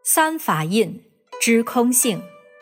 三法印知空性。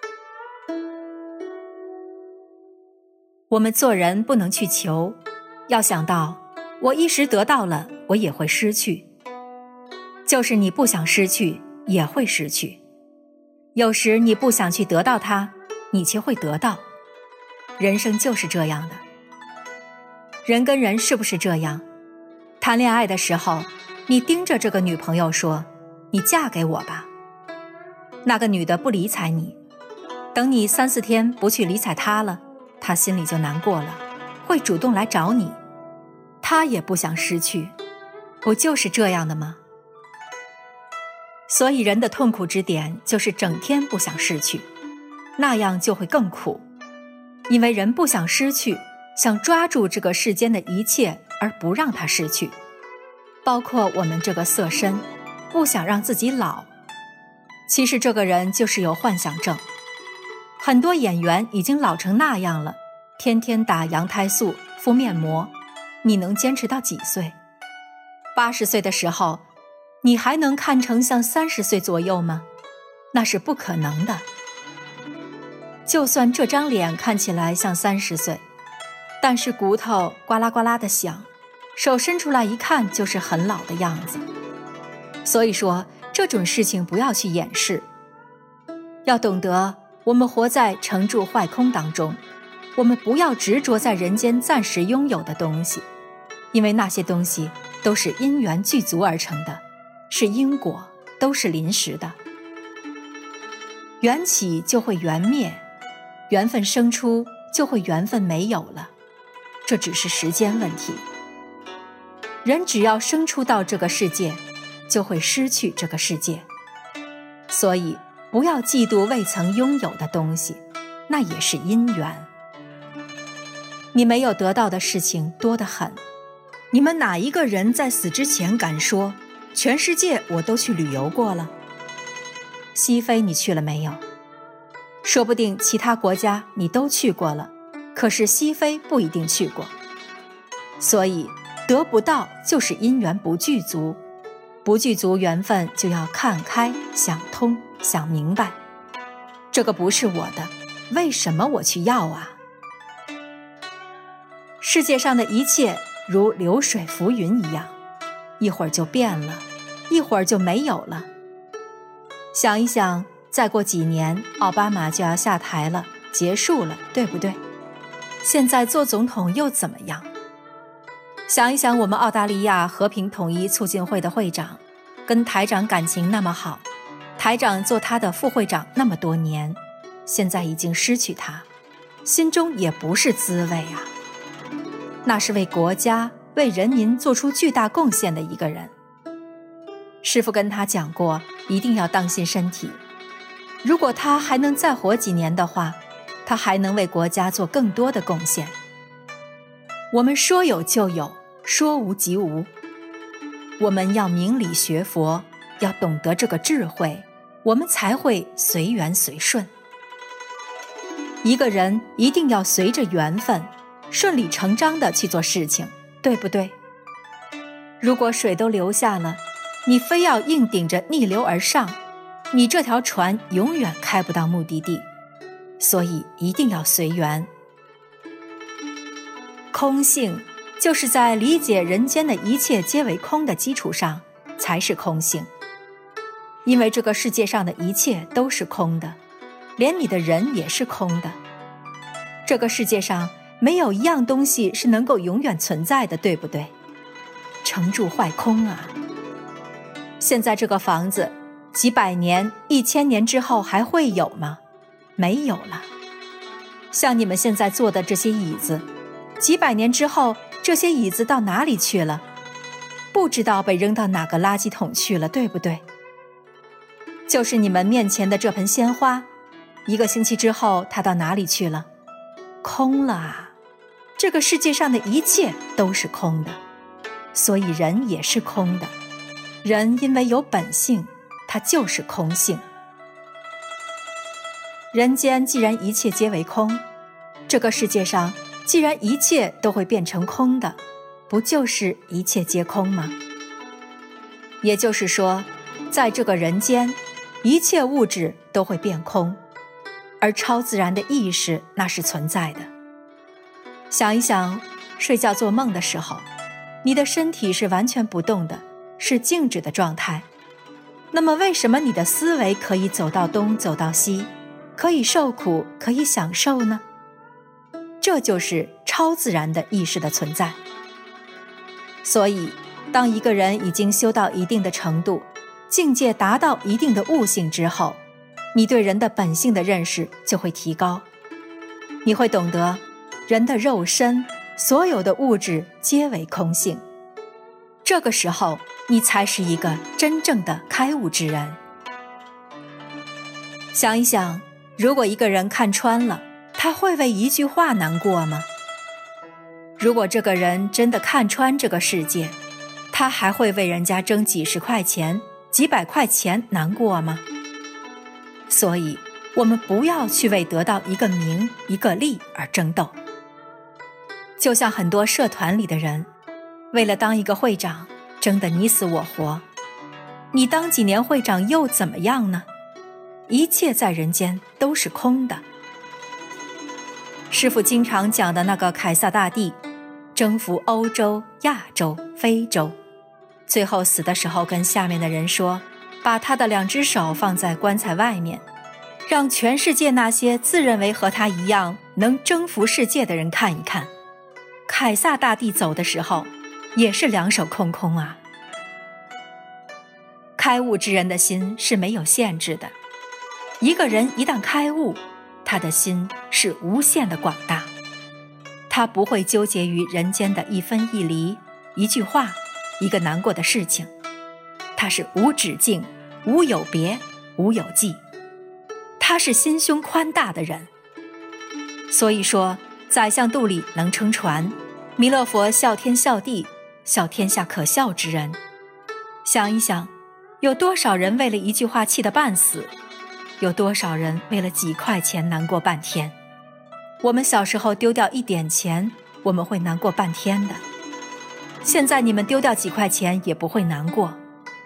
我们做人不能去求，要想到我一时得到了，我也会失去。就是你不想失去，也会失去。有时你不想去得到它，你却会得到。人生就是这样的。人跟人是不是这样？谈恋爱的时候，你盯着这个女朋友说，你嫁给我吧。那个女的不理睬你，等你3、4天不去理睬她了，她心里就难过了，会主动来找你。她也不想失去，不就是这样的吗？所以人的痛苦之点就是整天不想失去，那样就会更苦。因为人不想失去，想抓住这个世间的一切而不让它失去，包括我们这个色身，不想让自己老。其实这个人就是有幻想症。很多演员已经老成那样了，天天打羊胎素、敷面膜，你能坚持到几岁？80岁的时候，你还能看成像30岁左右吗？那是不可能的。就算这张脸看起来像30岁，但是骨头呱啦呱啦的响，手伸出来一看就是很老的样子。所以说这种事情不要去掩饰，要懂得我们活在成住坏空当中，我们不要执着在人间暂时拥有的东西，因为那些东西都是因缘具足而成的，是因果，都是临时的。缘起就会缘灭，缘分生出就会缘分没有了，这只是时间问题。人只要生出到这个世界，就会失去这个世界。所以不要嫉妒未曾拥有的东西，那也是因缘。你没有得到的事情多得很，你们哪一个人在死之前敢说全世界我都去旅游过了？西非你去了没有？说不定其他国家你都去过了，可是西非不一定去过。所以得不到就是因缘不具足，不具足缘分就要看开、想通、想明白。这个不是我的，为什么我去要啊？世界上的一切如流水浮云一样，一会儿就变了，一会儿就没有了。想一想，再过几年奥巴马就要下台了，结束了，对不对？现在做总统又怎么样？想一想，我们澳大利亚和平统一促进会的会长跟台长感情那么好，台长做他的副会长那么多年，现在已经失去他，心中也不是滋味啊。那是为国家、为人民做出巨大贡献的一个人。师父跟他讲过，一定要当心身体。如果他还能再活几年的话，他还能为国家做更多的贡献。我们说有就有，说无即无。我们要明理学佛，要懂得这个智慧，我们才会随缘随顺。一个人一定要随着缘分，顺理成章地去做事情，对不对？如果水都流下了，你非要硬顶着逆流而上，你这条船永远开不到目的地。所以一定要随缘。空性就是在理解人间的一切皆为空的基础上，才是空性。因为这个世界上的一切都是空的，连你的人也是空的。这个世界上没有一样东西是能够永远存在的，对不对？成住坏空啊！现在这个房子几百年、1000年之后还会有吗？没有了。像你们现在坐的这些椅子，几百年之后这些椅子到哪里去了？不知道被扔到哪个垃圾桶去了，对不对？就是你们面前的这盆鲜花，1个星期之后它到哪里去了？空了啊！这个世界上的一切都是空的，所以人也是空的。人因为有本性，它就是空性。人间既然一切皆为空，这个世界上既然一切都会变成空的，不就是一切皆空吗？也就是说，在这个人间， 一切物质都会变空，而超自然的意识那是存在的。想一想，睡觉做梦的时候，你的身体是完全不动的，是静止的状态。那么为什么你的思维可以走到东走到西，可以受苦，可以享受呢？这就是超自然的意识的存在。所以当一个人已经修到一定的程度，境界达到一定的悟性之后，你对人的本性的认识就会提高。你会懂得人的肉身，所有的物质皆为空性。这个时候你才是一个真正的开悟之人。想一想，如果一个人看穿了，他会为一句话难过吗？如果这个人真的看穿这个世界，他还会为人家争几十块钱、几百块钱难过吗？所以我们不要去为得到一个名一个利而争斗。就像很多社团里的人，为了当一个会长争得你死我活，你当几年会长又怎么样呢？一切在人间都是空的。师父经常讲的那个凯撒大帝，征服欧洲、亚洲、非洲，最后死的时候跟下面的人说，把他的2只手放在棺材外面，让全世界那些自认为和他一样能征服世界的人看一看，凯撒大帝走的时候也是2手空空啊。开悟之人的心是没有限制的，一个人一旦开悟，他的心是无限的广大，他不会纠结于人间的一分一厘、一句话、一个难过的事情，他是无止境、无有别、无有际，他是心胸宽大的人。所以说，宰相肚里能撑船，弥勒佛笑天笑地，笑天下可笑之人。想一想，有多少人为了一句话气得半死，有多少人为了几块钱难过半天。我们小时候丢掉1点钱，我们会难过半天的，现在你们丢掉几块钱也不会难过。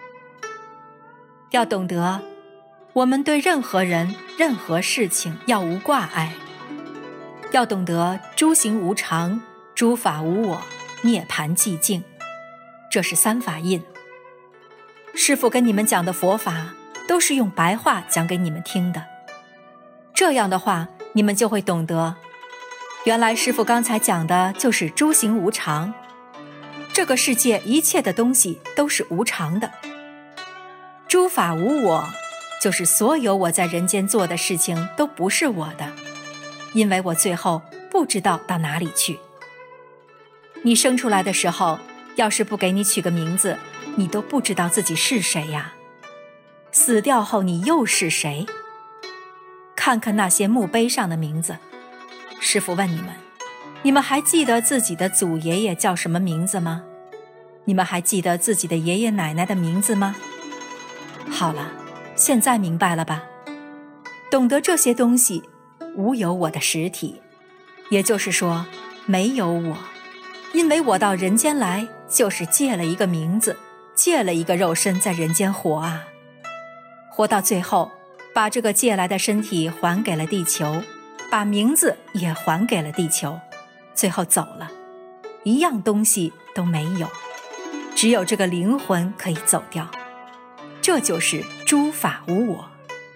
要懂得，我们对任何人、任何事情要无挂碍，要懂得诸行无常，诸法无我，涅槃寂静，这是3法印。师父跟你们讲的佛法都是用白话讲给你们听的，这样的话你们就会懂得，原来师父刚才讲的就是诸行无常，这个世界一切的东西都是无常的。诸法无我，就是所有我在人间做的事情都不是我的，因为我最后不知道到哪里去。你生出来的时候，要是不给你取个名字，你都不知道自己是谁呀。死掉后你又是谁？看看那些墓碑上的名字，师父问你们，你们还记得自己的祖爷爷叫什么名字吗？你们还记得自己的爷爷奶奶的名字吗？好了，现在明白了吧？懂得这些东西，无有我的实体，也就是说没有我，因为我到人间来就是借了一个名字，借了一个肉身在人间活啊，活到最后把这个借来的身体还给了地球，把名字也还给了地球，最后走了，一样东西都没有，只有这个灵魂可以走掉，这就是诸法无我。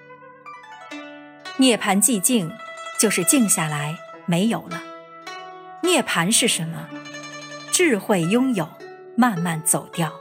涅槃寂静就是静下来，没有了。涅槃是什么？智慧拥有，慢慢走掉。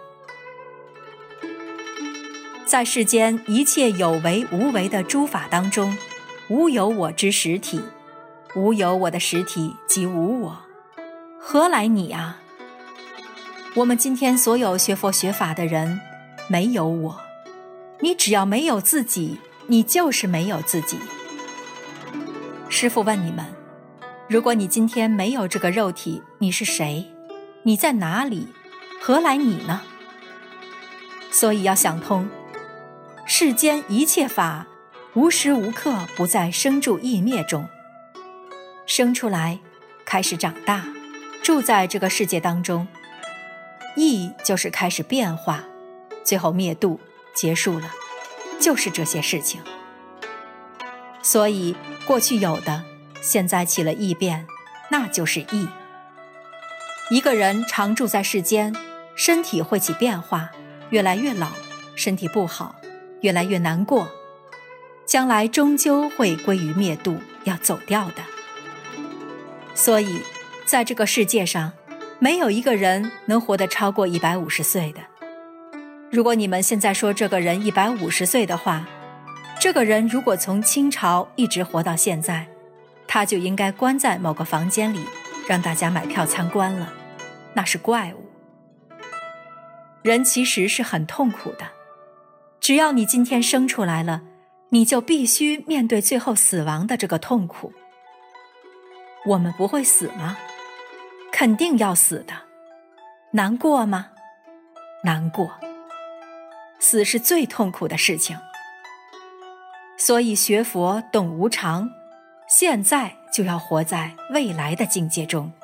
在世间一切有为无为的诸法当中，无有我之实体，无有我的实体即无我，何来你啊？我们今天所有学佛学法的人，没有我，你只要没有自己，你就是没有自己。师父问你们，如果你今天没有这个肉体，你是谁？你在哪里？何来你呢？所以要想通，世间一切法无时无刻不在生住异灭中，生出来开始长大，住在这个世界当中，异就是开始变化，最后灭度结束了， 就是这些事情。所以过去有的，现在起了异变，那就是异。一个人常住在世间，身体会起变化，越来越老，身体不好，越来越难过，将来终究会归于灭度，要走掉的。所以在这个世界上，没有一个人能活得超过150岁的。如果你们现在说这个人150岁的话，这个人如果从清朝一直活到现在，他就应该关在某个房间里，让大家买票参观了，那是怪物。人其实是很痛苦的，只要你今天生出来了，你就必须面对最后死亡的这个痛苦。我们不会死吗？肯定要死的。难过吗？难过。死是最痛苦的事情。所以学佛懂无常，现在就要活在未来的境界中。